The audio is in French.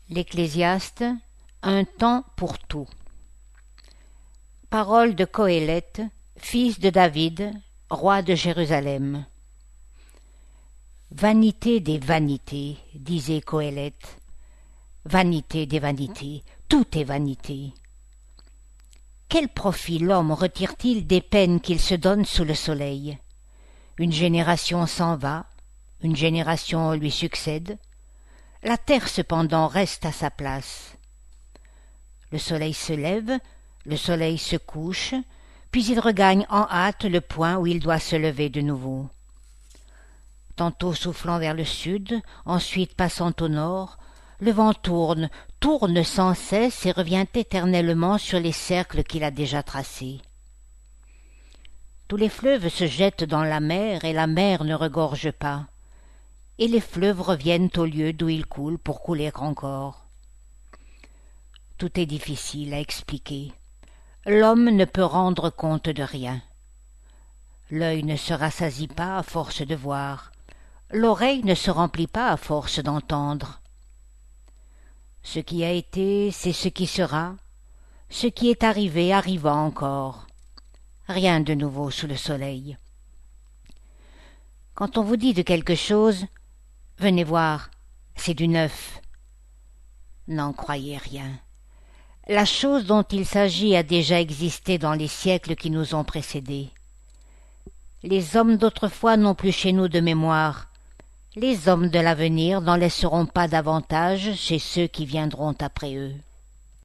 L'Ecclésiaste, un temps pour tout. Parole de Coëlette, fils de David, roi de Jérusalem. Vanité des vanités, disait Coëlette. Vanité des vanités, tout est vanité. Quel profit l'homme retire-t-il des peines qu'il se donne sous le soleil? Une génération s'en va, une génération lui succède. La terre cependant reste à sa place. Le soleil se lève, le soleil se couche, puis il regagne en hâte le point où il doit se lever de nouveau. Tantôt soufflant vers le sud, ensuite passant au nord, le vent tourne, tourne sans cesse et revient éternellement sur les cercles qu'il a déjà tracés. Tous les fleuves se jettent dans la mer et la mer ne regorge pas, et les fleuves reviennent au lieu d'où ils coulent pour couler encore. Tout est difficile à expliquer. L'homme ne peut rendre compte de rien. L'œil ne se rassasie pas à force de voir. L'oreille ne se remplit pas à force d'entendre. Ce qui a été, c'est ce qui sera. Ce qui est arrivé arriva encore. Rien de nouveau sous le soleil. Quand on vous dit de quelque chose, venez voir, c'est du neuf. N'en croyez rien. La chose dont il s'agit a déjà existé dans les siècles qui nous ont précédés. Les hommes d'autrefois n'ont plus chez nous de mémoire. Les hommes de l'avenir n'en laisseront pas davantage chez ceux qui viendront après eux.